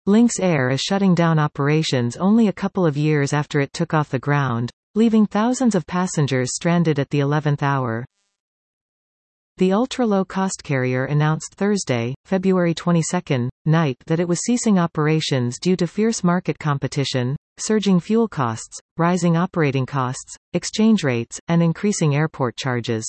Lynx Air is shutting down operations only a couple of years after it took off the ground, leaving thousands of passengers stranded at the 11th hour. The ultra-low-cost carrier announced Thursday, February 22, night that it was ceasing operations due to fierce market competition, surging fuel costs, rising operating costs, exchange rates, and increasing airport charges.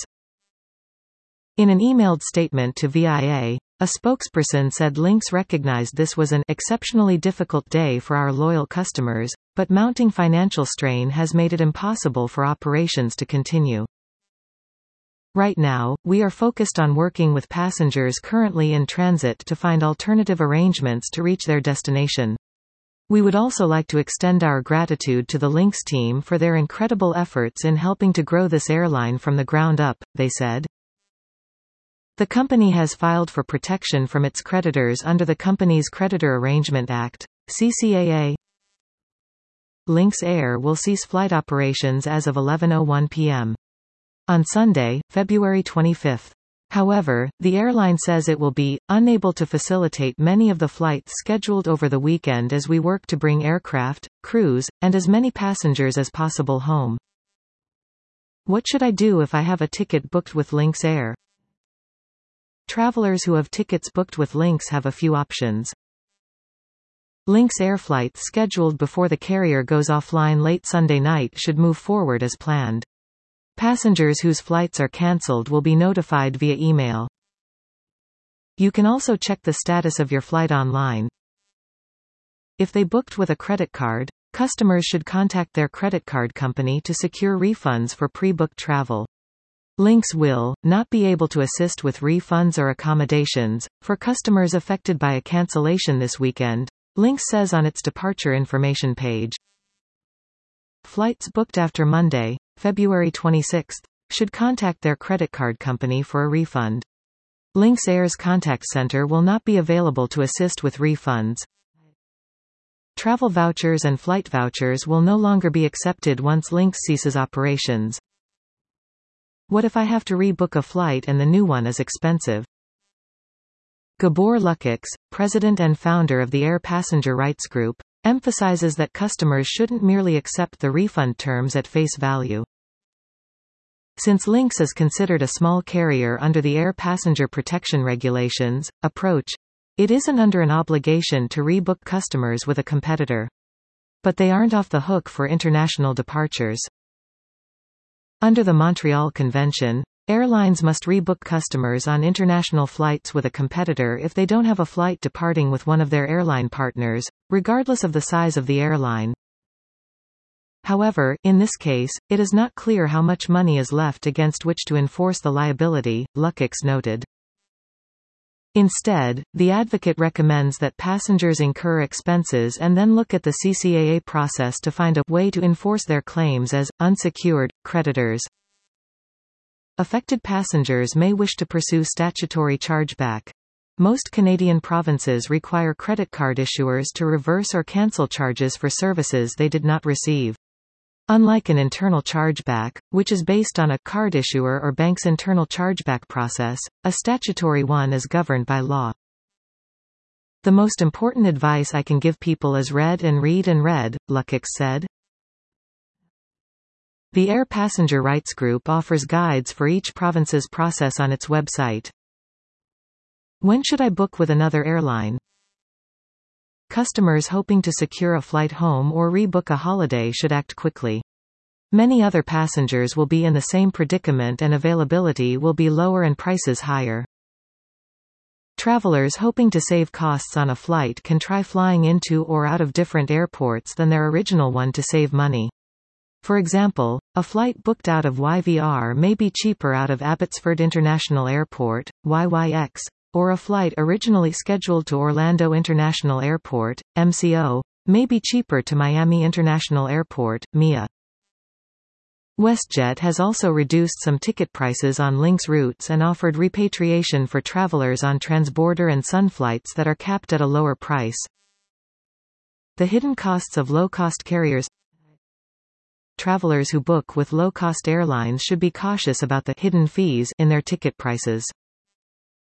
In an emailed statement to VIA, a spokesperson said Lynx recognized this was an exceptionally difficult day for our loyal customers, but mounting financial strain has made it impossible for operations to continue. Right now, we are focused on working with passengers currently in transit to find alternative arrangements to reach their destination. We would also like to extend our gratitude to the Lynx team for their incredible efforts in helping to grow this airline from the ground up, they said. The company has filed for protection from its creditors under the Companies Creditor Arrangement Act, CCAA. Lynx Air will cease flight operations as of 11:01 p.m. on Sunday, February 25. However, the airline says it will be unable to facilitate many of the flights scheduled over the weekend as we work to bring aircraft, crews, and as many passengers as possible home. What should I do if I have a ticket booked with Lynx Air? Travelers who have tickets booked with Lynx have a few options. Lynx Air flights scheduled before the carrier goes offline late Sunday night should move forward as planned. Passengers whose flights are cancelled will be notified via email. You can also check the status of your flight online. If they booked with a credit card, customers should contact their credit card company to secure refunds for pre-booked travel. Lynx will not be able to assist with refunds or accommodations for customers affected by a cancellation this weekend, Lynx says on its departure information page. Flights booked after Monday, February 26, should contact their credit card company for a refund. Lynx Air's contact center will not be available to assist with refunds. Travel vouchers and flight vouchers will no longer be accepted once Lynx ceases operations. What if I have to rebook a flight and the new one is expensive? Gabor Lukacs, president and founder of the Air Passenger Rights Group, emphasizes that customers shouldn't merely accept the refund terms at face value. Since Lynx is considered a small carrier under the Air Passenger Protection Regulations, approach, it isn't under an obligation to rebook customers with a competitor. But they aren't off the hook for international departures. Under the Montreal Convention, airlines must rebook customers on international flights with a competitor if they don't have a flight departing with one of their airline partners, regardless of the size of the airline. However, in this case, it is not clear how much money is left against which to enforce the liability, Lukacs noted. Instead, the advocate recommends that passengers incur expenses and then look at the CCAA process to find a way to enforce their claims as unsecured creditors. Affected passengers may wish to pursue statutory chargeback. Most Canadian provinces require credit card issuers to reverse or cancel charges for services they did not receive. Unlike an internal chargeback, which is based on a card issuer or bank's internal chargeback process, a statutory one is governed by law. The most important advice I can give people is read and read and read, Lukacs said. The Air Passenger Rights Group offers guides for each province's process on its website. When should I book with another airline? Customers hoping to secure a flight home or rebook a holiday should act quickly. Many other passengers will be in the same predicament and availability will be lower and prices higher. Travelers hoping to save costs on a flight can try flying into or out of different airports than their original one to save money. For example, a flight booked out of YVR may be cheaper out of Abbotsford International Airport, YYX, or a flight originally scheduled to Orlando International Airport, MCO, may be cheaper to Miami International Airport, MIA. WestJet has also reduced some ticket prices on Lynx routes and offered repatriation for travelers on transborder and Sun flights that are capped at a lower price. The hidden costs of low-cost carriers. Travelers who book with low-cost airlines should be cautious about the hidden fees in their ticket prices.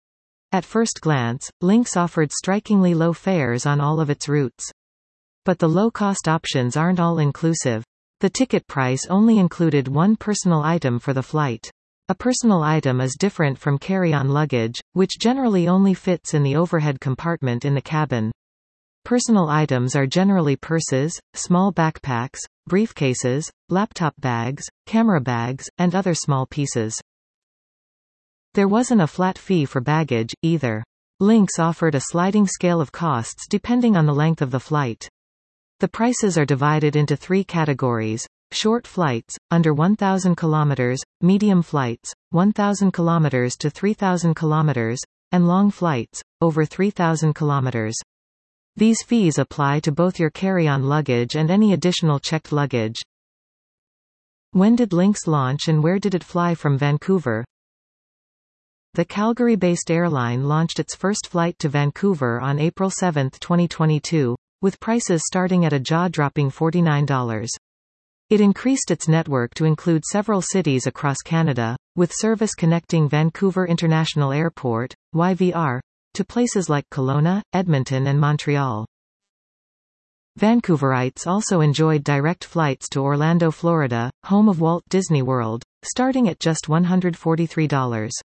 At first glance, Lynx offered strikingly low fares on all of its routes. But the low-cost options aren't all-inclusive. The ticket price only included one personal item for the flight. A personal item is different from carry-on luggage, which generally only fits in the overhead compartment in the cabin. Personal items are generally purses, small backpacks, briefcases, laptop bags, camera bags, and other small pieces. There wasn't a flat fee for baggage, either. Lynx offered a sliding scale of costs depending on the length of the flight. The prices are divided into 3 categories: short flights, under 1,000 kilometers, medium flights, 1,000 kilometers to 3,000 kilometers, and long flights, over 3,000 kilometers. These fees apply to both your carry-on luggage and any additional checked luggage. When did Lynx launch and where did it fly from Vancouver? The Calgary-based airline launched its first flight to Vancouver on April 7, 2022, with prices starting at a jaw-dropping $49. It increased its network to include several cities across Canada, with service connecting Vancouver International Airport, YVR, to places like Kelowna, Edmonton and Montreal. Vancouverites also enjoyed direct flights to Orlando, Florida, home of Walt Disney World, starting at just $143.